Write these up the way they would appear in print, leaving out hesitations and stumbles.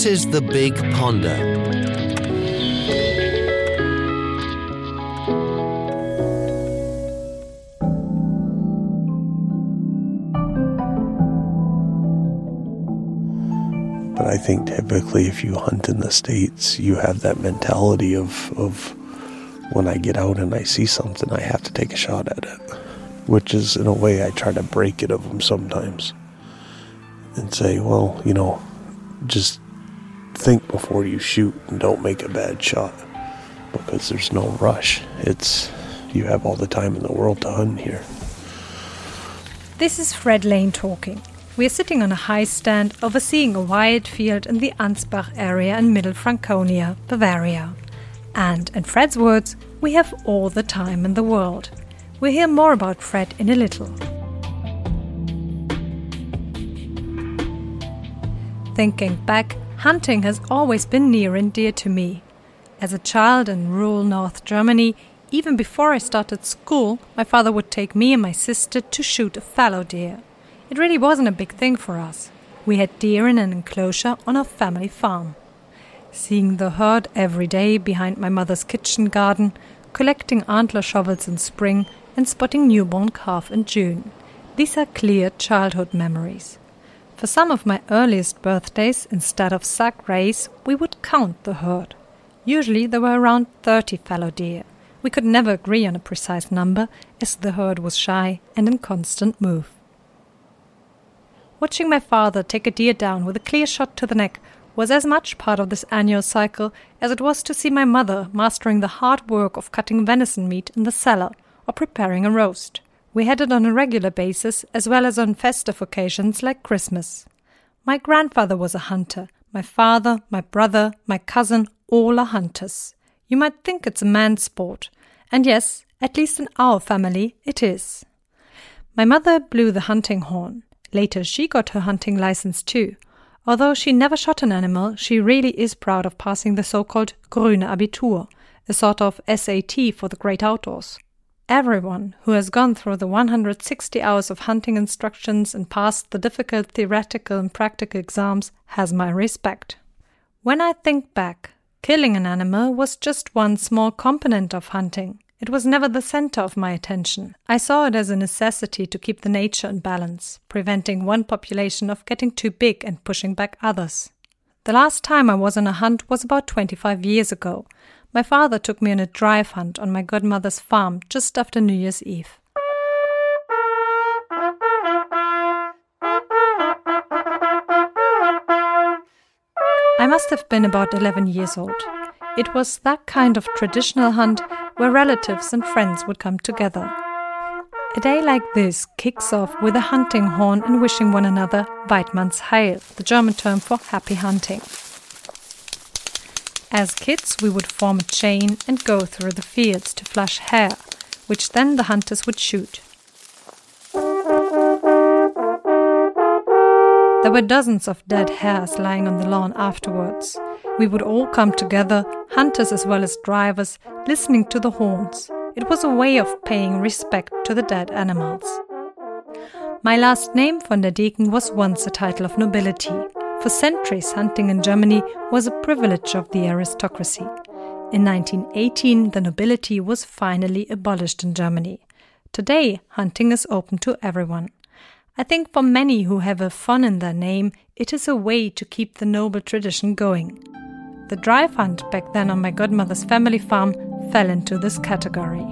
This is The Big Ponder. But I think typically if you hunt in the States, you have that mentality of when I get out and I see something, I have to take a shot at it. Which is, in a way, I try to break it of them sometimes. And say, well, just think before you shoot and don't make a bad shot. Because there's no rush. You have all the time in the world to hunt here. This is Fred Lane talking. We are sitting on a high stand overseeing a wide field in the Ansbach area in Middle Franconia, Bavaria. And, in Fred's words, we have all the time in the world. We'll hear more about Fred in a little. Thinking back, hunting has always been near and dear to me. As a child in rural North Germany, even before I started school, my father would take me and my sister to shoot a fallow deer. It really wasn't a big thing for us. We had deer in an enclosure on our family farm. Seeing the herd every day behind my mother's kitchen garden, collecting antler shovels in spring and spotting newborn calf in June. These are clear childhood memories. For some of my earliest birthdays, instead of sack race, we would count the herd. Usually there were around 30 fallow deer. We could never agree on a precise number, as the herd was shy and in constant move. Watching my father take a deer down with a clear shot to the neck was as much part of this annual cycle as it was to see my mother mastering the hard work of cutting venison meat in the cellar or preparing a roast. We had it on a regular basis as well as on festive occasions like Christmas. My grandfather was a hunter. My father, my brother, my cousin, all are hunters. You might think it's a man's sport. And yes, at least in our family, it is. My mother blew the hunting horn. Later she got her hunting license too. Although she never shot an animal, she really is proud of passing the so-called Grüne Abitur, a sort of SAT for the great outdoors. Everyone who has gone through the 160 hours of hunting instructions and passed the difficult theoretical and practical exams has my respect. When I think back, killing an animal was just one small component of hunting. It was never the center of my attention. I saw it as a necessity to keep the nature in balance, preventing one population of getting too big and pushing back others. The last time I was on a hunt was about 25 years ago. My father took me on a drive hunt on my godmother's farm just after New Year's Eve. I must have been about 11 years old. It was that kind of traditional hunt where relatives and friends would come together. A day like this kicks off with a hunting horn and wishing one another Weidmannsheil, the German term for happy hunting. As kids, we would form a chain and go through the fields to flush hare, which then the hunters would shoot. There were dozens of dead hares lying on the lawn afterwards. We would all come together, hunters as well as drivers, listening to the horns. It was a way of paying respect to the dead animals. My last name, von der Deken, was once a title of nobility. For centuries, hunting in Germany was a privilege of the aristocracy. In 1918, the nobility was finally abolished in Germany. Today, hunting is open to everyone. I think for many who have a fun in their name, it is a way to keep the noble tradition going. The drive hunt back then on my godmother's family farm fell into this category.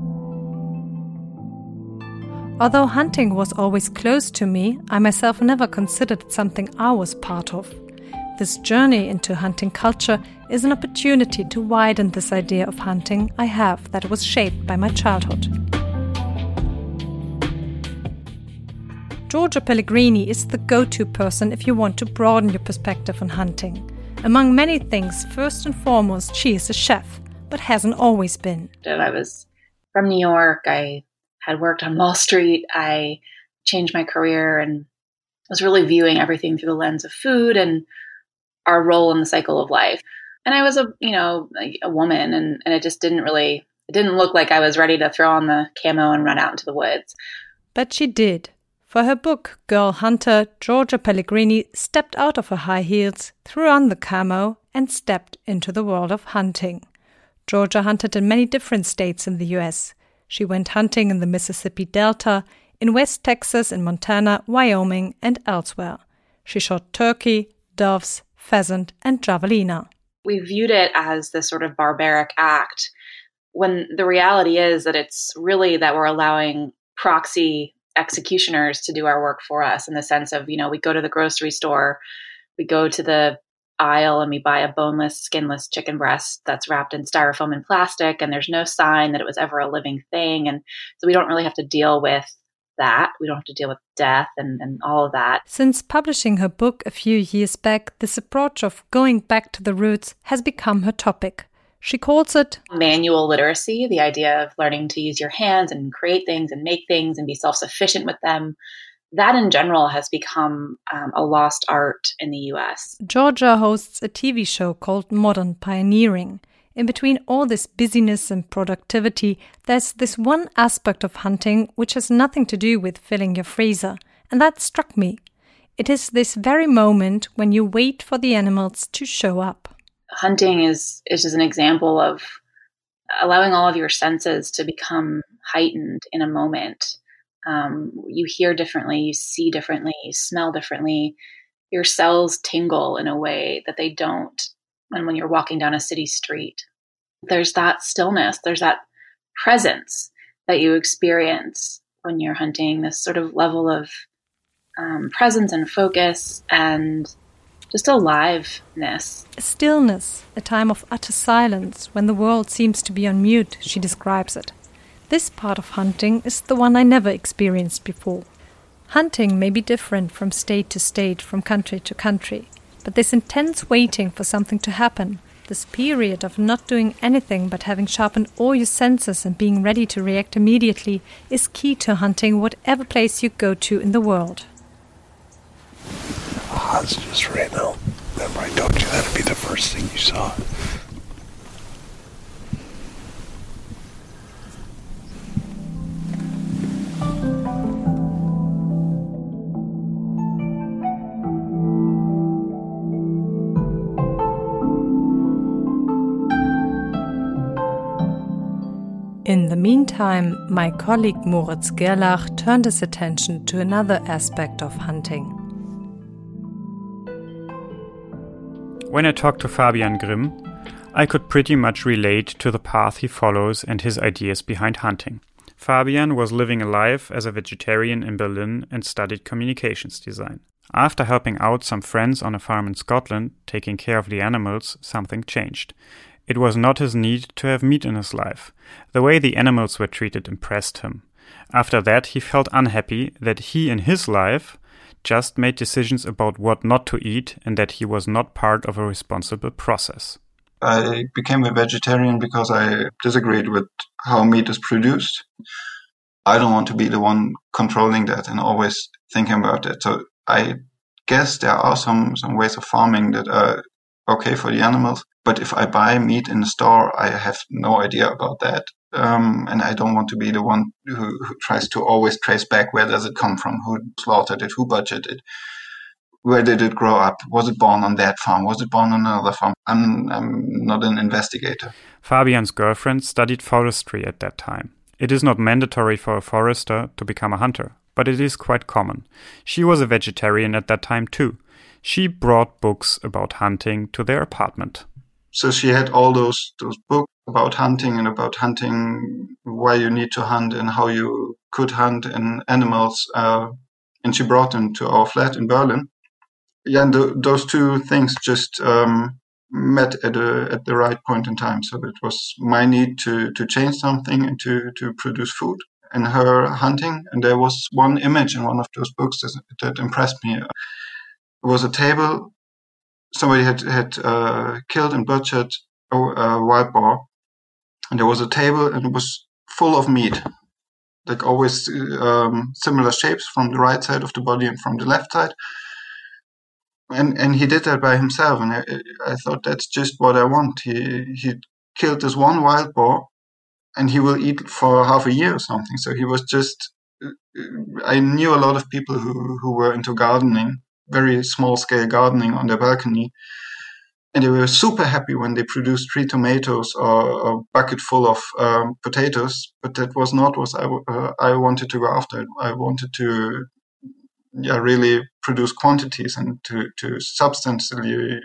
Although hunting was always close to me, I myself never considered it something I was part of. This journey into hunting culture is an opportunity to widen this idea of hunting I have that was shaped by my childhood. Giorgia Pellegrini is the go-to person if you want to broaden your perspective on hunting. Among many things, first and foremost, she is a chef, but hasn't always been. I was from New York. I had worked on Wall Street. I changed my career and was really viewing everything through the lens of food and our role in the cycle of life. And I was a woman, and it just didn't look like I was ready to throw on the camo and run out into the woods. But she did. For her book, Girl Hunter, Georgia Pellegrini stepped out of her high heels, threw on the camo, and stepped into the world of hunting. Georgia hunted in many different states in the U.S. She went hunting in the Mississippi Delta, in West Texas, in Montana, Wyoming, and elsewhere. She shot turkey, doves, pheasant, and javelina. We viewed it as this sort of barbaric act, when the reality is that it's really that we're allowing proxy executioners to do our work for us, in the sense of, we go to the grocery store, we go to the aisle and we buy a boneless, skinless chicken breast that's wrapped in styrofoam and plastic, and there's no sign that it was ever a living thing. And so we don't really have to deal with that. We don't have to deal with death and all of that. Since publishing her book a few years back, this approach of going back to the roots has become her topic. She calls it manual literacy, the idea of learning to use your hands and create things and make things and be self-sufficient with them. That in general has become a lost art in the U.S. Georgia hosts a TV show called Modern Pioneering. In between all this busyness and productivity, there's this one aspect of hunting which has nothing to do with filling your freezer, and that struck me. It is this very moment when you wait for the animals to show up. Hunting is just an example of allowing all of your senses to become heightened in a moment. You hear differently, you see differently, you smell differently. Your cells tingle in a way that they don't when you're walking down a city street. There's that stillness, there's that presence that you experience when you're hunting, this sort of level of presence and focus and just aliveness. A stillness, a time of utter silence when the world seems to be on mute, she describes it. This part of hunting is the one I never experienced before. Hunting may be different from state to state, from country to country, but this intense waiting for something to happen, this period of not doing anything but having sharpened all your senses and being ready to react immediately, is key to hunting whatever place you go to in the world. It's just right now. Remember I told you that'd be the first thing you saw. In the meantime, my colleague Moritz Gerlach turned his attention to another aspect of hunting. When I talked to Fabian Grimm, I could pretty much relate to the path he follows and his ideas behind hunting. Fabian was living a life as a vegetarian in Berlin and studied communications design. After helping out some friends on a farm in Scotland, taking care of the animals, something changed. It was not his need to have meat in his life. The way the animals were treated impressed him. After that, he felt unhappy that he in his life just made decisions about what not to eat and that he was not part of a responsible process. I became a vegetarian because I disagreed with how meat is produced. I don't want to be the one controlling that and always thinking about it. So I guess there are some ways of farming that are okay for the animals. But if I buy meat in the store, I have no idea about that. And I don't want to be the one who tries to always trace back where does it come from, who slaughtered it, who butchered it, where did it grow up, was it born on that farm, was it born on another farm. I'm not an investigator. Fabian's girlfriend studied forestry at that time. It is not mandatory for a forester to become a hunter, but it is quite common. She was a vegetarian at that time too. She brought books about hunting to their apartment. So she had all those books about hunting and about hunting, why you need to hunt and how you could hunt and animals. And she brought them to our flat in Berlin. Yeah, and those two things just met at the right point in time. So it was my need to change something and to produce food, and her hunting. And there was one image in one of those books that impressed me. It was a table. Somebody had killed and butchered a wild boar, and there was a table, and it was full of meat, like always similar shapes from the right side of the body and from the left side. And he did that by himself, and I thought that's just what I want. He killed this one wild boar, and he will eat for half a year or something. So he was just I knew a lot of people who were into gardening, very small scale gardening on their balcony. And they were super happy when they produced 3 tomatoes or a bucket full of potatoes. But that was not what I wanted to go after. I wanted to really produce quantities and to substantially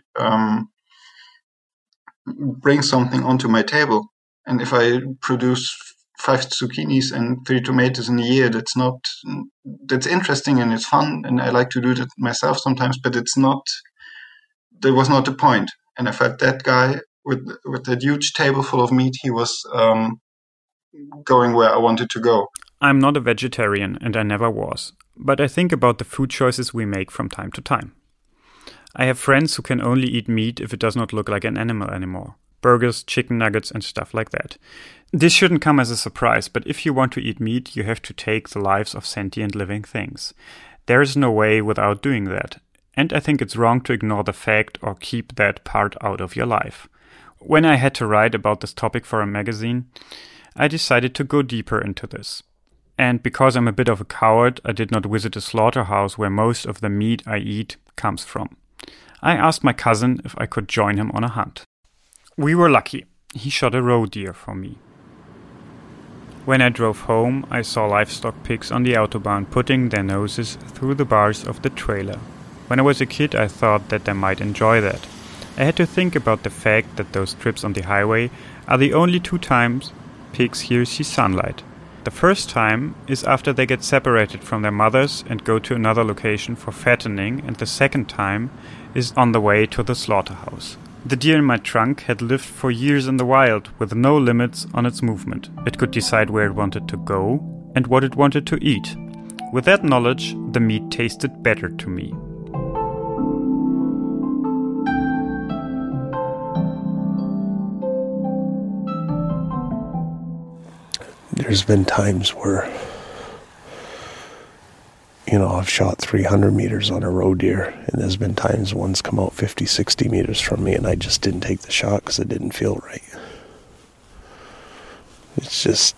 bring something onto my table. And if I produce 5 zucchinis and 3 tomatoes in a year, that's interesting and it's fun. And I like to do that myself sometimes, but that was not the point. And I felt that guy with that huge table full of meat, he was going where I wanted to go. I'm not a vegetarian, and I never was. But I think about the food choices we make from time to time. I have friends who can only eat meat if it does not look like an animal anymore. Burgers, chicken nuggets, and stuff like that. This shouldn't come as a surprise, but if you want to eat meat, you have to take the lives of sentient living things. There is no way without doing that. And I think it's wrong to ignore the fact or keep that part out of your life. When I had to write about this topic for a magazine, I decided to go deeper into this. And because I'm a bit of a coward, I did not visit a slaughterhouse where most of the meat I eat comes from. I asked my cousin if I could join him on a hunt. We were lucky. He shot a roe deer for me. When I drove home, I saw livestock pigs on the Autobahn putting their noses through the bars of the trailer. When I was a kid, I thought that they might enjoy that. I had to think about the fact that those trips on the highway are the only 2 times pigs here see sunlight. The first time is after they get separated from their mothers and go to another location for fattening, and the second time is on the way to the slaughterhouse. The deer in my trunk had lived for years in the wild with no limits on its movement. It could decide where it wanted to go and what it wanted to eat. With that knowledge, the meat tasted better to me. There's been times where, I've shot 300 meters on a roe deer, and there's been times one's come out 50, 60 meters from me, and I just didn't take the shot because it didn't feel right. It's just,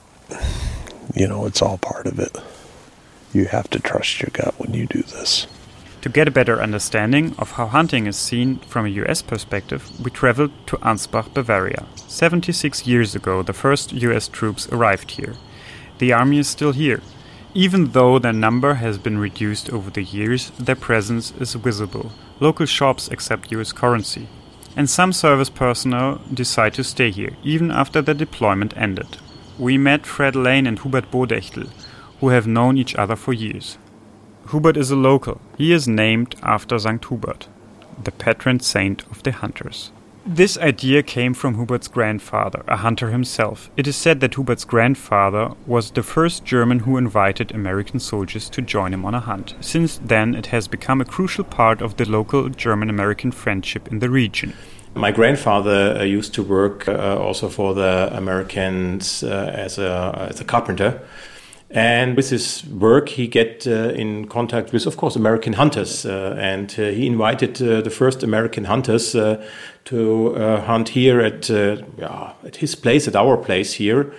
it's all part of it. You have to trust your gut when you do this. To get a better understanding of how hunting is seen from a US perspective, we traveled to Ansbach, Bavaria. 76 years ago, the first US troops arrived here. The army is still here. Even though their number has been reduced over the years, their presence is visible. Local shops accept US currency. And some service personnel decide to stay here, even after their deployment ended. We met Fred Lane and Hubert Bodechtel, who have known each other for years. Hubert is a local. He is named after St. Hubert, the patron saint of the hunters. This idea came from Hubert's grandfather, a hunter himself. It is said that Hubert's grandfather was the first German who invited American soldiers to join him on a hunt. Since then, it has become a crucial part of the local German-American friendship in the region. My grandfather used to work also for the Americans as a carpenter. And with his work, he get in contact with, of course, American hunters. And he invited the first American hunters to hunt here at his place, at our place here.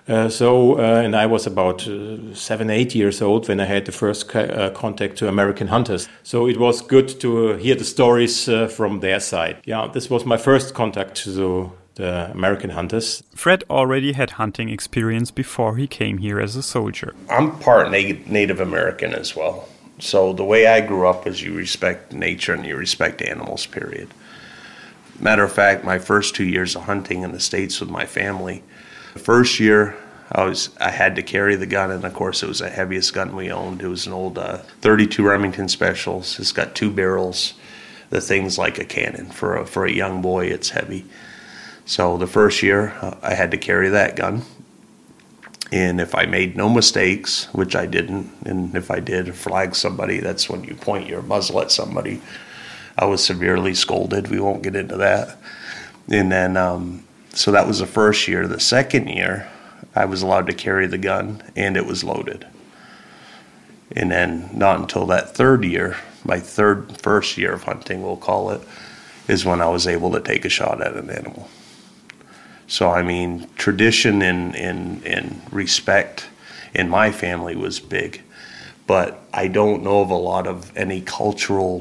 And I was about 7, 8 years old when I had the first contact to American hunters. So it was good to hear the stories from their side. Yeah, this was my first contact to the American hunters. Fred already had hunting experience before he came here as a soldier. I'm part Native American as well. So the way I grew up is you respect nature and you respect animals, period. Matter of fact, my first 2 years of hunting in the States with my family, the first year I had to carry the gun, and of course it was the heaviest gun we owned. It was an old 32 Remington Specials. It's got 2 barrels. The thing's like a cannon. For a young boy, it's heavy. So the first year, I had to carry that gun. And if I made no mistakes, which I didn't, and if I did flag somebody, that's when you point your muzzle at somebody. I was severely scolded. We won't get into that. And then, so that was the first year. The second year, I was allowed to carry the gun, and it was loaded. And then not until that third year, my first year of hunting, we'll call it, is when I was able to take a shot at an animal. So, I mean, tradition and respect in my family was big. But I don't know of a lot of any cultural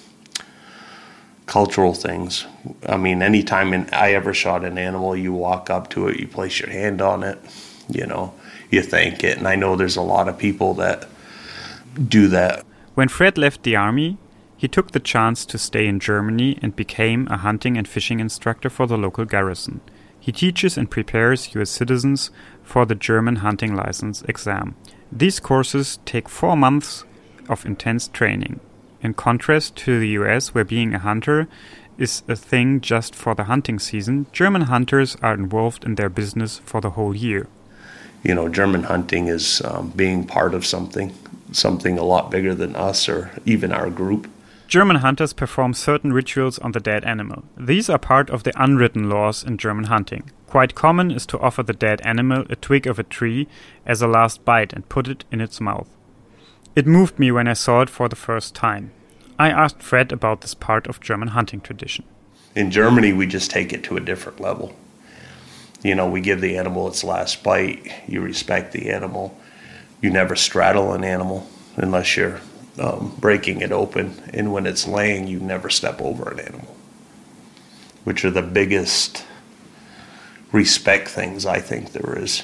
things. I mean, anytime I ever shot an animal, you walk up to it, you place your hand on it, you thank it. And I know there's a lot of people that do that. When Fred left the army, he took the chance to stay in Germany and became a hunting and fishing instructor for the local garrison. He teaches and prepares US citizens for the German hunting license exam. These courses take 4 months of intense training. In contrast to the US, where being a hunter is a thing just for the hunting season, German hunters are involved in their business for the whole year. German hunting is being part of something a lot bigger than us or even our group. German hunters perform certain rituals on the dead animal. These are part of the unwritten laws in German hunting. Quite common is to offer the dead animal a twig of a tree as a last bite and put it in its mouth. It moved me when I saw it for the first time. I asked Fred about this part of German hunting tradition. In Germany, we just take it to a different level. We give the animal its last bite. You respect the animal. You never straddle an animal unless you're breaking it open. And when it's laying, you never step over an animal, which are the biggest respect things I think there is.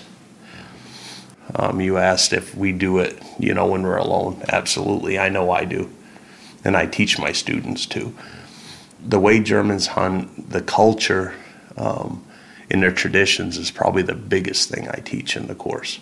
You asked if we do it, when we're alone. Absolutely. I know I do. And I teach my students too. The way Germans hunt, the culture in their traditions is probably the biggest thing I teach in the course.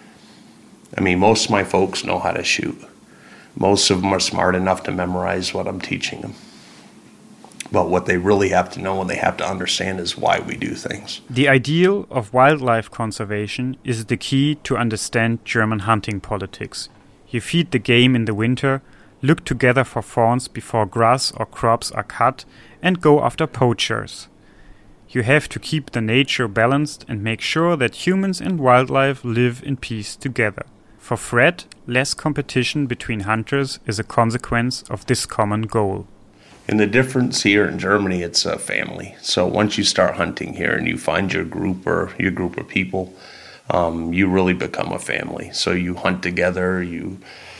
I mean, most of my folks know how to shoot. Most of them are smart enough to memorize what I'm teaching them. But what they really have to know and they have to understand is why we do things. The ideal of wildlife conservation is the key to understand German hunting politics. You feed the game in the winter, look together for fawns before grass or crops are cut, and go after poachers. You have to keep the nature balanced and make sure that humans and wildlife live in peace together. For Fred, less competition between hunters is a consequence of this common goal. And the difference here in Germany, it's a family. So once you start hunting here and you find your group of people, you really become a family. So you hunt together, you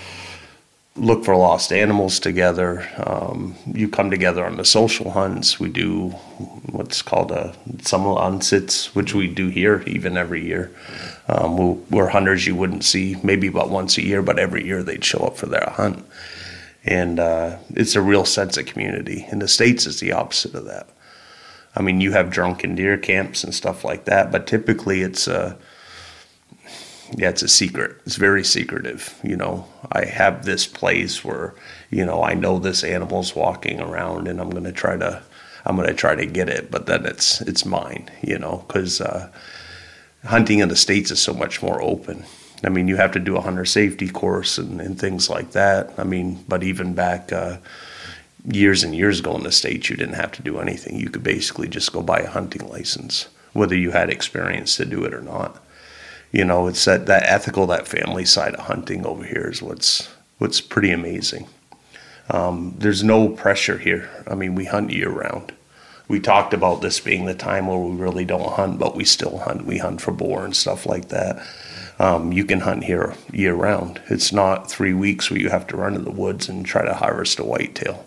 look for lost animals together, you come together on the social hunts. We do what's called a Sammelansitz, which we do here even every year. We're hunters you wouldn't see maybe about once a year, but every year they'd show up for their hunt. And it's a real sense of community. In the States, it's the opposite of that. I mean, you have drunken deer camps and stuff like that, but typically it's a secret. It's very secretive. I have this place where, I know this animal's walking around and I'm going to try to get it, but then it's mine, because hunting in the States is so much more open. I mean, you have to do a hunter safety course and things like that. I mean, but even back years and years ago in the States, you didn't have to do anything. You could basically just go buy a hunting license, whether you had experience to do it or not. It's that ethical, that family side of hunting over here is what's pretty amazing. There's no pressure here. I mean, we hunt year round. We talked about this being the time where we really don't hunt, but we still hunt. We hunt for boar and stuff like that. You can hunt here year round. It's not 3 weeks where you have to run in the woods and try to harvest a whitetail.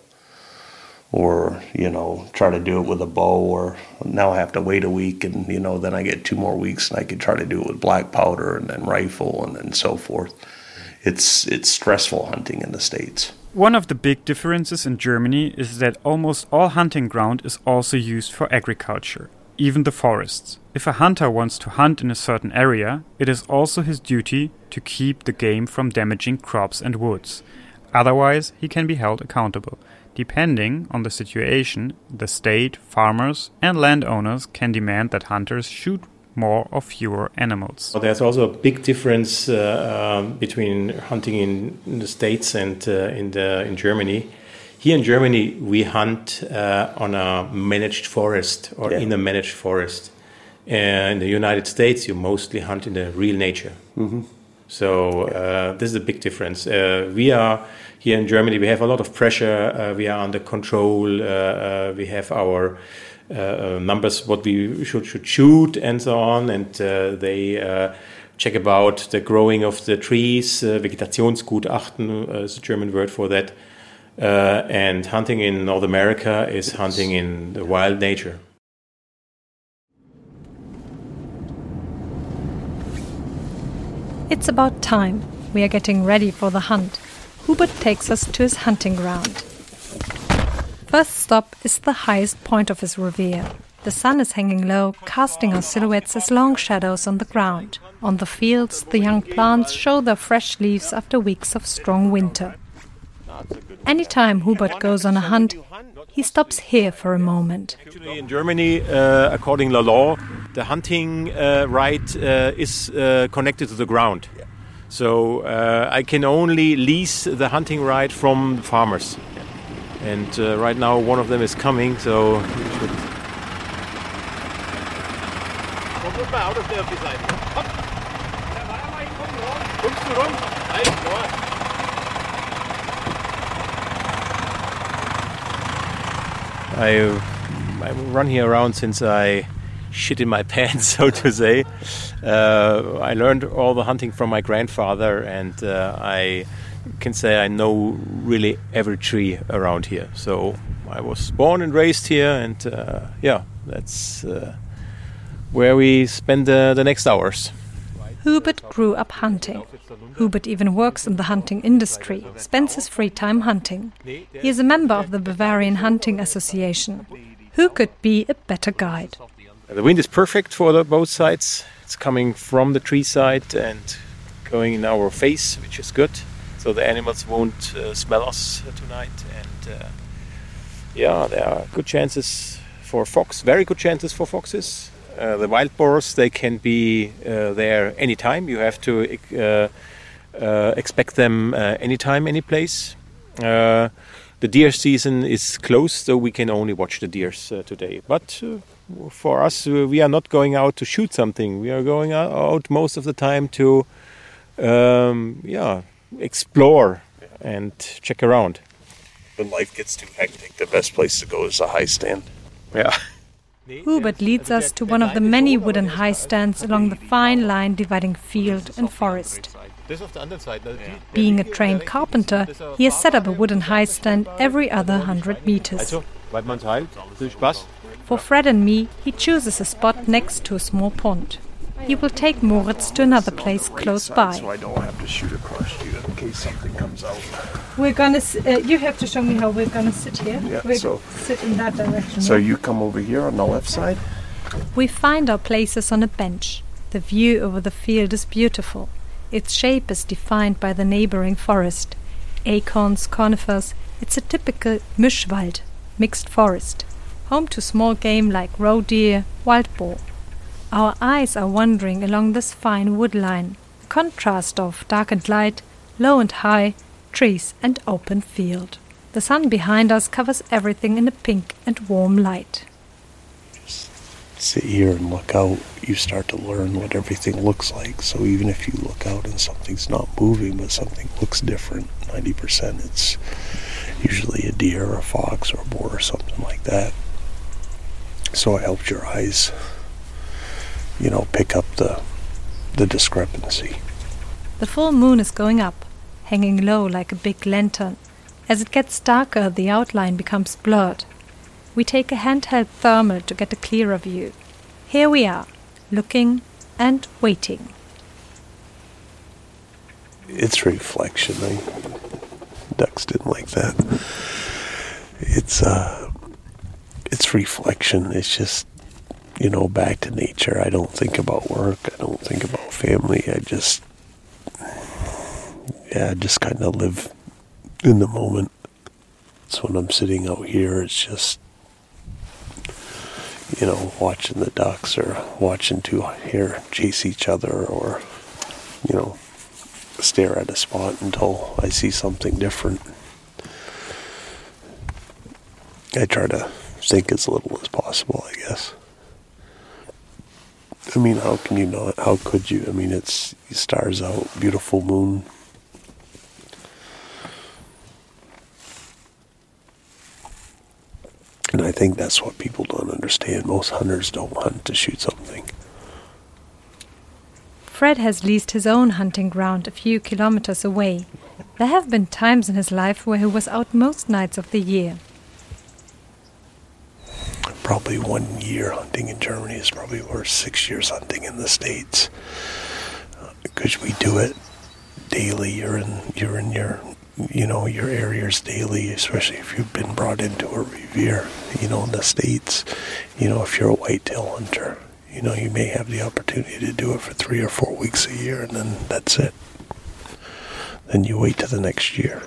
Or, try to do it with a bow, or now I have to wait a week and, then I get 2 more weeks and I could try to do it with black powder and then rifle and then so forth. It's stressful hunting in the States. One of the big differences in Germany is that almost all hunting ground is also used for agriculture, even the forests. If a hunter wants to hunt in a certain area, it is also his duty to keep the game from damaging crops and woods. Otherwise, he can be held accountable. Depending on the situation, the state, farmers and landowners can demand that hunters shoot more or fewer animals. Well, there's also a big difference between hunting in the States and in Germany. Here in Germany, we hunt on a managed forest or in a managed forest. In the United States, you mostly hunt in the real nature. Mm-hmm. So this is a big difference. We are here in Germany. We have a lot of pressure. We are under control. We have our numbers, what we should shoot, and so on. And they check about the growing of the trees, Vegetationsgutachten is the German word for that. And hunting in North America is hunting in the wild nature. It's about time. We are getting ready for the hunt. Hubert takes us to his hunting ground. First stop is the highest point of his revier. The sun is hanging low, casting our silhouettes as long shadows on the ground. On the fields, the young plants show their fresh leaves after weeks of strong winter. Anytime Hubert goes on a hunt, he stops here for a moment. Actually, in Germany, according to law, the hunting right is connected to the ground. So I can only lease the hunting right from farmers. And right now one of them is coming, so we should... I run here around since I shit in my pants, so to say. I learned all the hunting from my grandfather, and I can say I know really every tree around here. So I was born and raised here, and that's where we spend the next hours. Hubert grew up hunting. Hubert even works in the hunting industry, spends his free time hunting. He is a member of the Bavarian Hunting Association. Who could be a better guide? The wind is perfect for both sides. It's coming from the tree side and going in our face, which is good. So the animals won't smell us tonight. And there are good chances for fox, very good chances for foxes. The wild boars, they can be there anytime. You have to expect them anytime, any place. The deer season is closed, so we can only watch the deers today. But for us, we are not going out to shoot something. We are going out most of the time to explore and check around. When life gets too hectic, the best place to go is a high stand. Yeah. Hubert leads us to one of the many wooden high stands along the fine line dividing field and forest. Being a trained carpenter, he has set up a wooden high stand every other 100 meters. For Fred and me, he chooses a spot next to a small pond. He will take Moritz to another place close by. So I don't have to shoot across you in case something comes out. We're gonna. You have to show me how we're gonna sit here. Yeah, we'll sit in that direction. So you come over here on the left side? We find our places on a bench. The view over the field is beautiful. Its shape is defined by the neighboring forest. Acorns, conifers. It's a typical Mischwald, mixed forest, home to small game like roe deer, wild boar. Our eyes are wandering along this fine wood line, a contrast of dark and light, low and high, trees and open field. The sun behind us covers everything in a pink and warm light. Just sit here and look out, you start to learn what everything looks like. So even if you look out and something's not moving, but something looks different, 90% it's usually a deer or a fox or a boar or something like that. So it helps your eyes, pick up the discrepancy. The full moon is going up, hanging low like a big lantern. As it gets darker, the outline becomes blurred. We take a handheld thermal to get a clearer view. Here we are, looking and waiting. It's reflection. Ducks didn't like that. It's reflection. It's just, back to nature. I don't think about work. I don't think about family. I just kind of live in the moment. So when I'm sitting out here, it's just, watching the ducks or watching two hare chase each other or, stare at a spot until I see something different. I try to think as little as possible, I guess. How can you not? How could you? It's stars out, beautiful moon. And I think that's what people don't understand. Most hunters don't hunt to shoot something. Fred has leased his own hunting ground a few kilometers away. There have been times in his life where he was out most nights of the year. Probably 1 year hunting in Germany is probably worth 6 years hunting in the States. Because we do it daily. You're in your areas daily, especially if you've been brought into a revier. In the States, if you're a whitetail hunter, you may have the opportunity to do it for 3 or 4 weeks a year, and then that's it. Then you wait till the next year.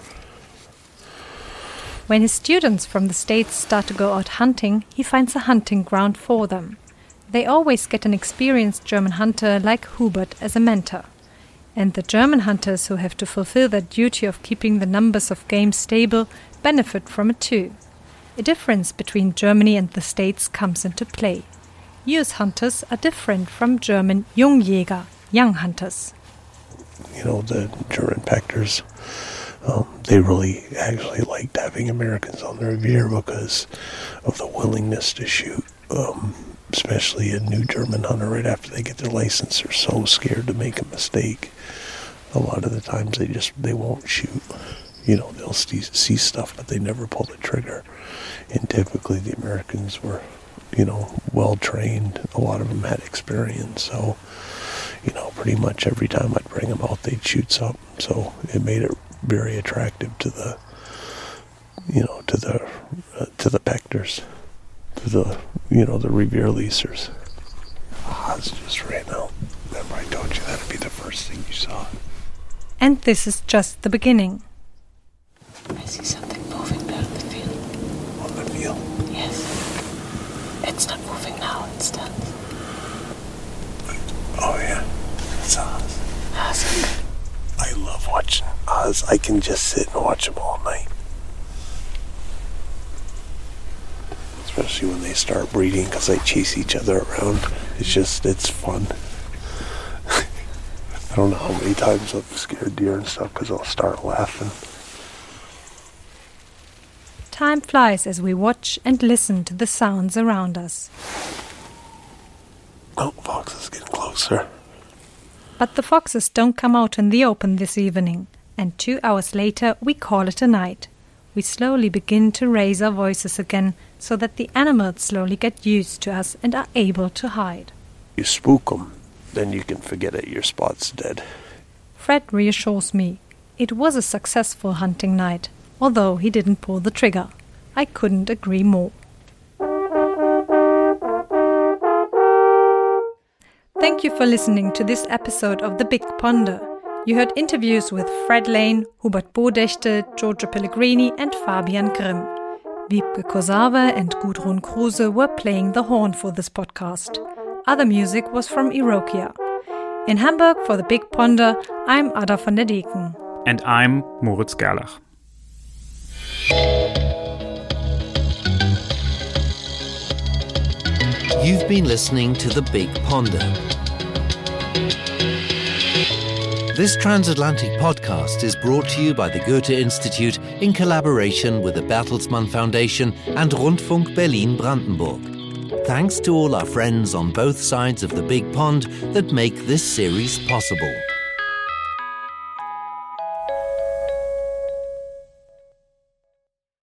When his students from the States start to go out hunting, he finds a hunting ground for them. They always get an experienced German hunter like Hubert as a mentor. And the German hunters who have to fulfill their duty of keeping the numbers of game stable benefit from it too. A difference between Germany and the States comes into play. US hunters are different from German Jungjäger, young hunters. The German pachters, they really actually liked having Americans on the revier because of the willingness to shoot. Especially a new German hunter right after they get their license, they're so scared to make a mistake. A lot of the times they won't shoot. They'll see stuff, but they never pull the trigger. And typically the Americans were, well trained. A lot of them had experience. So, pretty much every time I'd bring them out, they'd shoot something. So it made it very attractive to the, to the pachters. The revier leasers. Oz just ran out. Remember I told you that'd be the first thing you saw. And this is just the beginning. I see something moving there in the field. On the field? Yes. It's not moving now, it stands. Oh yeah, it's Oz. Oz. I love watching Oz. I can just sit and watch them all night. Especially when they start breeding, because they chase each other around. It's fun. I don't know how many times I've scared deer and stuff because I'll start laughing. Time flies as we watch and listen to the sounds around us. Oh, fox is getting closer. But the foxes don't come out in the open this evening, and 2 hours later we call it a night. We slowly begin to raise our voices again, so that the animals slowly get used to us and are able to hide. You spook them, then you can forget it, your spot's dead. Fred reassures me. It was a successful hunting night, although he didn't pull the trigger. I couldn't agree more. Thank you for listening to this episode of The Big Ponder. You heard interviews with Fred Lane, Hubert Bodechte, Giorgio Pellegrini and Fabian Grimm. Wiebke Kosawa and Gudrun Kruse were playing the horn for this podcast. Other music was from Iroquia. In Hamburg for The Big Ponder, I'm Ada van der Deken. And I'm Moritz Gerlach. You've been listening to The Big Ponder. This transatlantic podcast is brought to you by the Goethe Institute in collaboration with the Bertelsmann Foundation and Rundfunk Berlin-Brandenburg. Thanks to all our friends on both sides of the Big Pond that make this series possible.